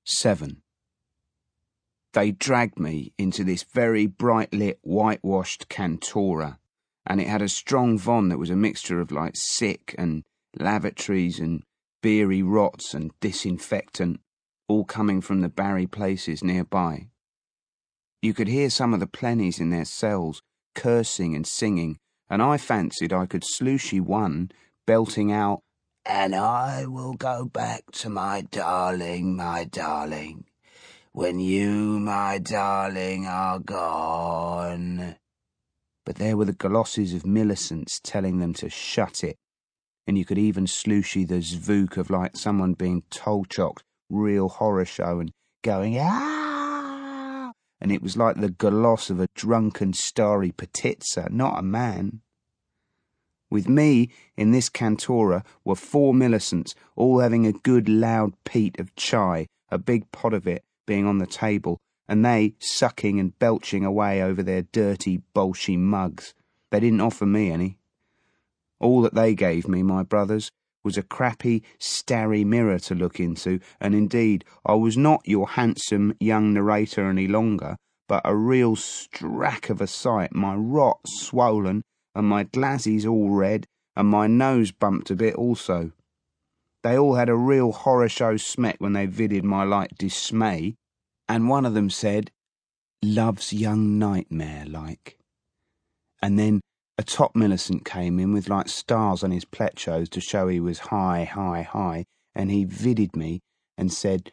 7. They dragged me into this very bright-lit, whitewashed cantora, and it had a strong von that was a mixture of like sick and lavatories and beery rots and disinfectant, all coming from the Barry places nearby. You could hear some of the plennies in their cells cursing and singing, and I fancied I could slooshy one belting out, "And I will go back to my darling, when you, my darling, are gone." But there were the glosses of Millicent's telling them to shut it, and you could even slooshy the zvook of like someone being Tolchoked real horror show and going, "Ah!" And it was like the gloss of a drunken starry Petitza, not a man. With me in this cantora were 4 Millicents, all having a good loud peat of chai, a big pot of it being on the table, and they sucking and belching away over their dirty, bolshy mugs. They didn't offer me any. All that they gave me, my brothers, was a crappy, starry mirror to look into, and indeed I was not your handsome young narrator any longer, but a real strack of a sight, my rot swollen, and my glasses all red, and my nose bumped a bit also. They all had a real horror show smack when they vidded my light dismay, and one of them said, "Love's young nightmare, like." And then a top Millicent came in with like stars on his plechos to show he was high, and he vidded me and said,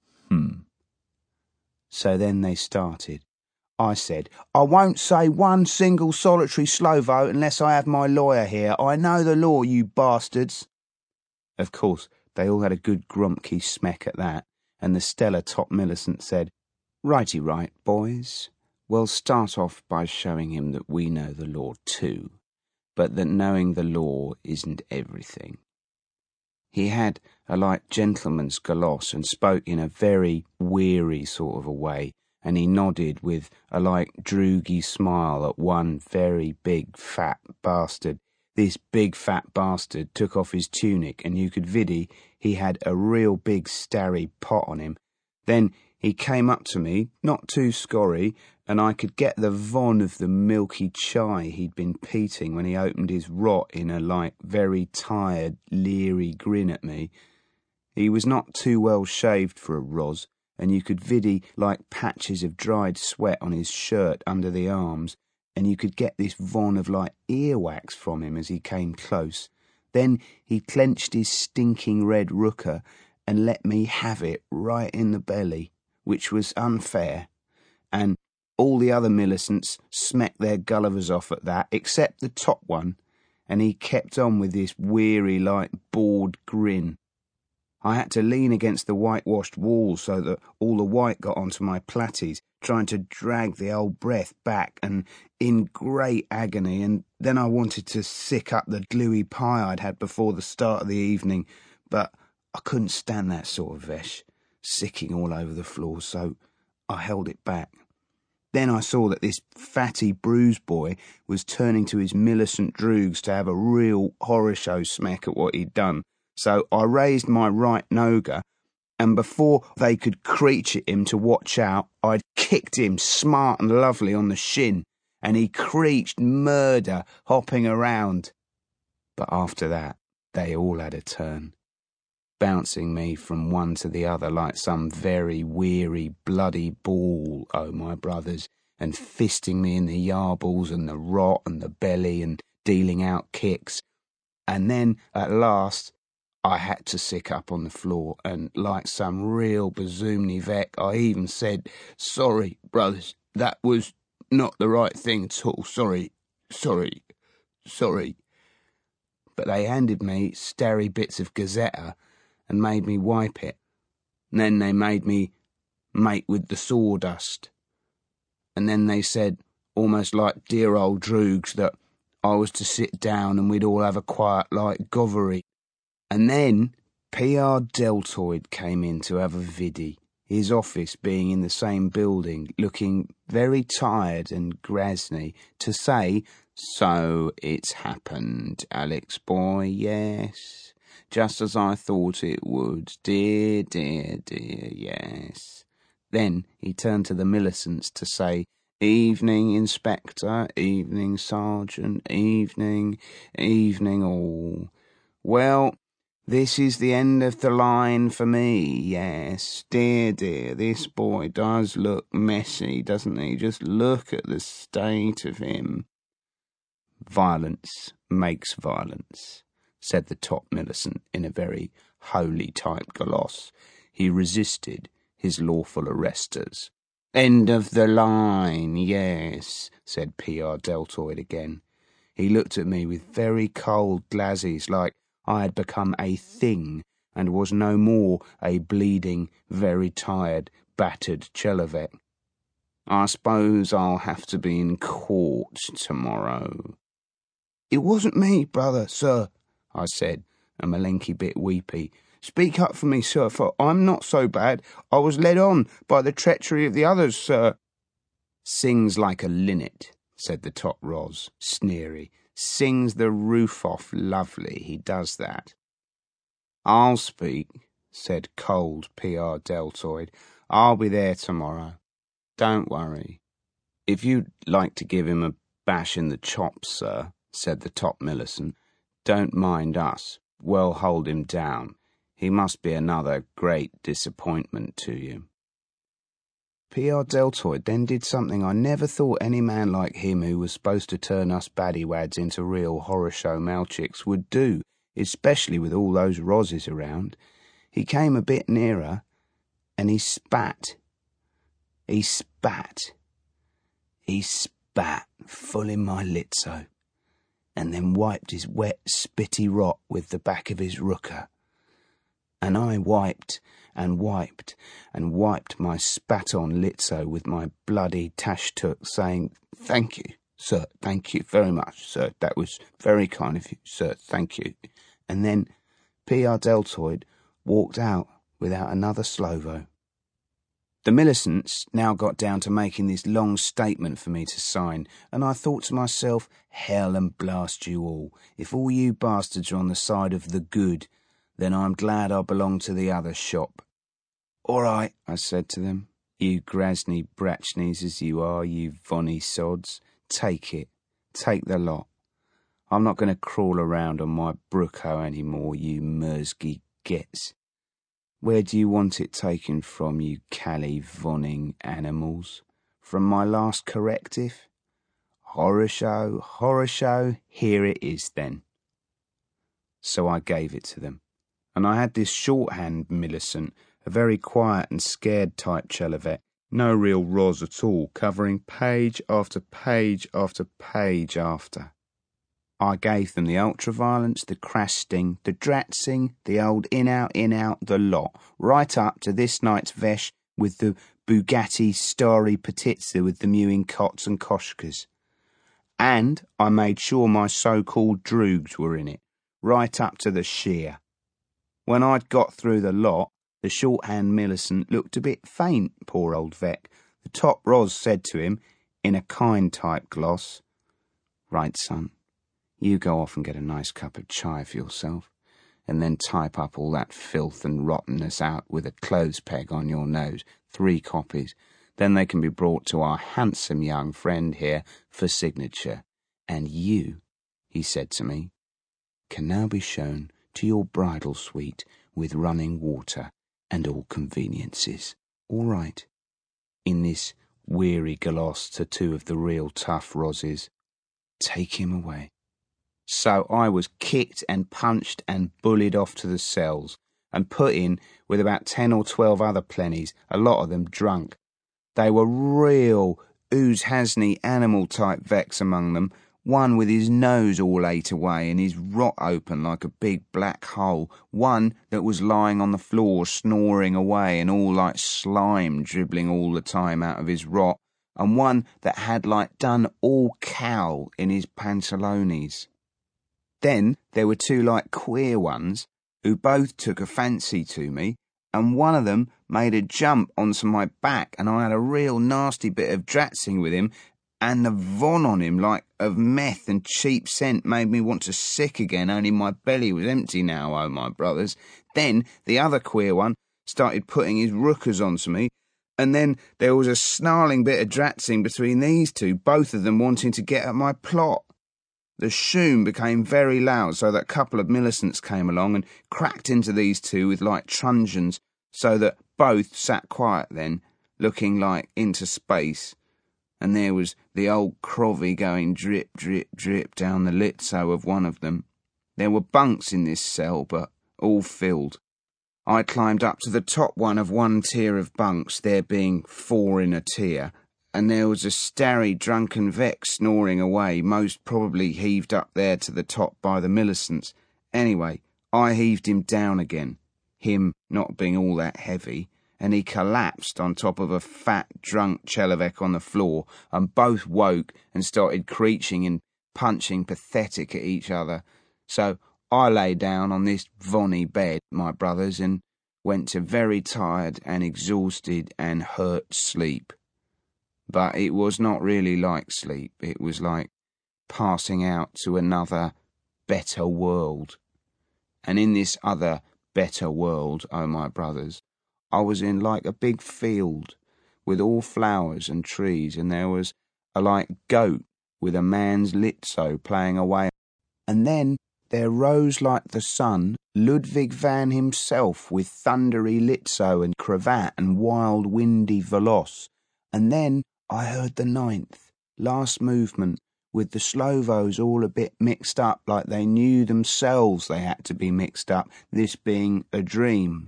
So then they started. I said, "I won't say one single solitary slow vote unless I have my lawyer here. I know the law, you bastards." Of course, they all had a good grumpy smack at that, and the stellar top Millicent said, "Righty right, boys. We'll start off by showing him that we know the law too, but that knowing the law isn't everything." He had a like gentleman's galosh and spoke in a very weary sort of a way, and he nodded with a like droogy smile at one very big fat bastard. This big fat bastard took off his tunic, and you could viddy he had a real big starry pot on him. Then he came up to me, not too scorry, and I could get the von of the milky chai he'd been peating when he opened his rot in a like very tired, leery grin at me. He was not too well shaved for a Ros, and you could viddy like patches of dried sweat on his shirt under the arms, and you could get this von of like earwax from him as he came close. Then he clenched his stinking red rooker and let me have it right in the belly, which was unfair, and all the other Millicents smacked their Gullivers off at that, except the top one, and he kept on with this weary like bored grin. I had to lean against the whitewashed wall so that all the white got onto my platties, trying to drag the old breath back, and in great agony, and then I wanted to sick up the gluey pie I'd had before the start of the evening, but I couldn't stand that sort of vesh, sicking all over the floor, so I held it back. Then I saw that this fatty bruise boy was turning to his Millicent droogs to have a real horror show smack at what he'd done. So I raised my right noga, and before they could creech at him to watch out, I'd kicked him smart and lovely on the shin, and he creeched murder, hopping around. But after that, they all had a turn, bouncing me from one to the other like some very weary, bloody ball, oh my brothers, and fisting me in the yarbles and the rot and the belly and dealing out kicks. And then, at last, I had to sick up on the floor, and like some real bazoomny vec, I even said, "Sorry, brothers, that was not the right thing at all. Sorry. But they handed me starry bits of Gazetta and made me wipe it. And then they made me mate with the sawdust. And then they said, almost like dear old droogs, that I was to sit down and we'd all have a quiet like govery. And then P.R. Deltoid came in to have a viddy, his office being in the same building, looking very tired and grasny, to say, "So it's happened, Alex boy, yes. just as I thought it would. Dear, dear, dear, yes. Then he turned to the Millicents to say, evening, Inspector, evening, Sergeant, evening all. Well, this is the end of the line for me, yes. Dear, dear, this boy does look messy, doesn't he? Just look at the state of him. Violence makes violence, said the top Millicent in a very holy type gloss. He resisted his lawful arresters. End of the line, yes, said P.R. Deltoid again. He looked at me with very cold glasses, like I had become a thing and was no more a bleeding, very tired, battered Chelovek. I suppose I'll have to be in court tomorrow. It wasn't me, brother, sir, I said, a malinky bit weepy. Speak up for me, sir, for I'm not so bad. I was led on by the treachery of the others, sir. Sings like a linnet, said the top Ros, sneery. Sings the roof off lovely, he does that. I'll speak, said cold P.R. Deltoid. I'll be there tomorrow. Don't worry. If you'd like to give him a bash in the chops, sir, said the top Millicent, don't mind us. We'll hold him down. He must be another great disappointment to you. P.R. Deltoid then did something I never thought any man like him, who was supposed to turn us baddywads into real horror show malchicks, would do, especially with all those Roses around. He came a bit nearer, and he spat. He spat full in my litso, and then wiped his wet, spitty rot with the back of his rooker. And I wiped and wiped and wiped my spat-on litso with my bloody tashtuk, saying, "Thank you, sir, thank you very much, sir. That was very kind of you, sir, thank you." And then P.R. Deltoid walked out without another slovo. The Millicents now got down to making this long statement for me to sign, and I thought to myself, hell and blast you all. If all you bastards are on the side of the good, then I'm glad I belong to the other shop. All right, I said to them, you Grasny Bratchneys as you are, you Vonny sods, take it, take the lot. I'm not going to crawl around on my Brooko any more, you Mersgy gets. Where do you want it taken from, you Cally-vonning animals? From my last corrective? Horror show, here it is then. So I gave it to them, and I had this shorthand Millicent, a very quiet and scared type Chelovek, no real Ros at all, covering page after page after page after. I gave them the ultraviolence, the crasting, the dratzing, the old in-out, the lot, right up to this night's vesh with the Bugatti Starry Petitza with the mewing cots and koshkas. And I made sure my so-called droogs were in it, right up to the shear. When I'd got through the lot, the shorthand Millicent looked a bit faint, poor old Vec. The top Ros said to him, in a kind type gloss, "Right, son. You go off and get a nice cup of chai for yourself, and then type up all that filth and rottenness out with a clothes peg on your nose, 3 copies. Then they can be brought to our handsome young friend here for signature. And you," he said to me, "can now be shown to your bridal suite with running water and all conveniences. All right?" In this weary gloss to 2 of the real tough Roses. Take him away. So I was kicked and punched and bullied off to the cells, and put in with about 10 or 12 other plennies, a lot of them drunk. They were real ooze-hasney animal type Vecs among them, one with his nose all ate away and his rot open like a big black hole, one that was lying on the floor snoring away and all like slime dribbling all the time out of his rot, and one that had like done all cow in his pantalones. Then there were 2 like queer ones, who both took a fancy to me, and one of them made a jump onto my back, and I had a real nasty bit of dratzing with him, and the von on him, like of meth and cheap scent, made me want to sick again, only my belly was empty now, oh my brothers. Then the other queer one started putting his rookers onto me, and then there was a snarling bit of dratzing between these two, both of them wanting to get at my plot. The shoom became very loud, so that a couple of Millicents came along and cracked into these two with like truncheons, so that both sat quiet then, looking like into space. And there was the old crovvy going drip, drip, drip down the litso of one of them. There were bunks in this cell, but all filled. I climbed up to the top one of one tier of bunks, there being 4 in a tier, and there was a starry drunken Vex snoring away, most probably heaved up there to the top by the Millicents. Anyway, I heaved him down again, him not being all that heavy, and he collapsed on top of a fat, drunk Chelovek on the floor, and both woke and started creeching and punching pathetic at each other. So I lay down on this vonny bed, my brothers, and went to very tired and exhausted and hurt sleep. But it was not really like sleep. It was like passing out to another, better world. And in this other, better world, oh my brothers, I was in like a big field with all flowers and trees, and there was a like goat with a man's litso playing away. And then there rose like the sun Ludwig van himself with thundery litso and cravat and wild windy veloce. And then I heard the 9th, last movement, with the Slovos all a bit mixed up, like they knew themselves they had to be mixed up, this being a dream.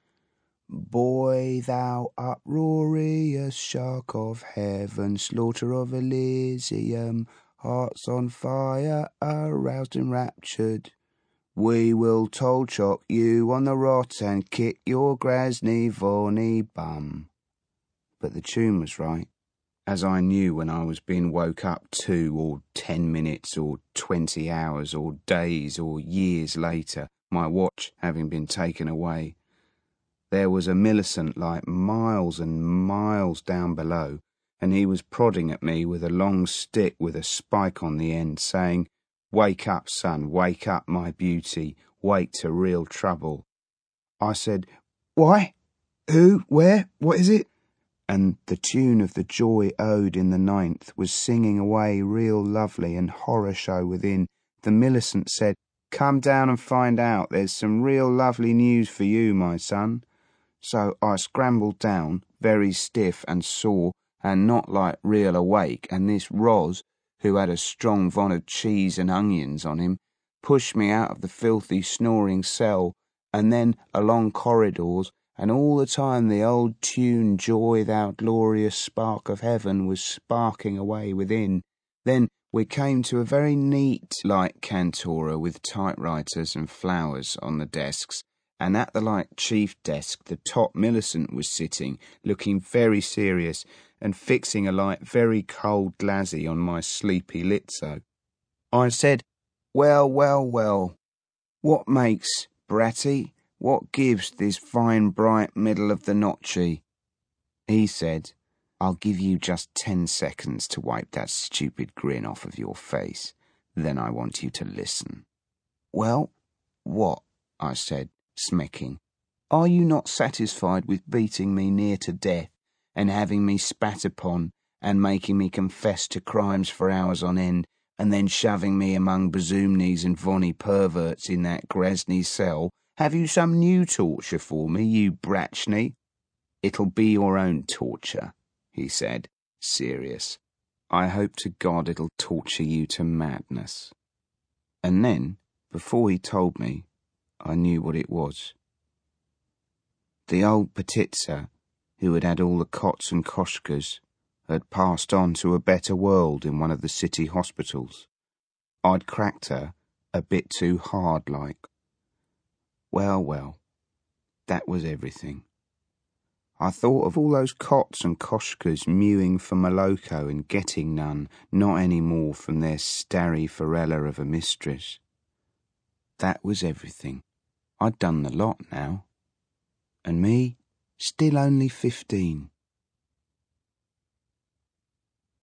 Boy, thou uproarious shark of heaven, slaughter of Elysium, hearts on fire, aroused and raptured. We will toll-chock you on the rot and kick your Grasny Vorny bum. But the tune was right, as I knew when I was being woke up 2 or 10 minutes or 20 hours or days or years later, my watch having been taken away. There was a Millicent like miles and miles down below, and he was prodding at me with a long stick with a spike on the end, saying, "Wake up, son, wake up, my beauty, wake to real trouble." I said, "Why? Who? Where? What is it?" And the tune of the Joy Ode in the 9th was singing away real lovely, and horror show within. The Millicent said, "Come down and find out. There's some real lovely news for you, my son." So I scrambled down, very stiff and sore, and not like real awake, and this Roz, who had a strong von of cheese and onions on him, pushed me out of the filthy snoring cell, and then along corridors, and all the time the old tune Joy Thou Glorious Spark of Heaven was sparking away within. Then we came to a very neat light cantora with typewriters and flowers on the desks, and at the like chief desk the top Millicent was sitting, looking very serious, and fixing a light very cold glazzy on my sleepy litso. I said, well, what makes, Bratty? What gives this fine bright middle of the notchy? He said, I'll give you just 10 seconds to wipe that stupid grin off of your face. Then I want you to listen. Well, what? I said, smecking. Are you not satisfied with beating me near to death, and having me spat upon, and making me confess to crimes for hours on end, and then shoving me among Bazumnis and Vonny perverts in that Grasny cell? Have you some new torture for me, you Bratchny? It'll be your own torture, he said, serious. I hope to God it'll torture you to madness. And then, before he told me, I knew what it was. The old Petitsa, who had had all the cots and koshkas, had passed on to a better world in one of the city hospitals. I'd cracked her a bit too hard like. Well, that was everything. I thought of all those cots and koshkas mewing for Moloko and getting none, not any more from their starry forella of a mistress. That was everything. I'd done the lot now. And me, still only 15.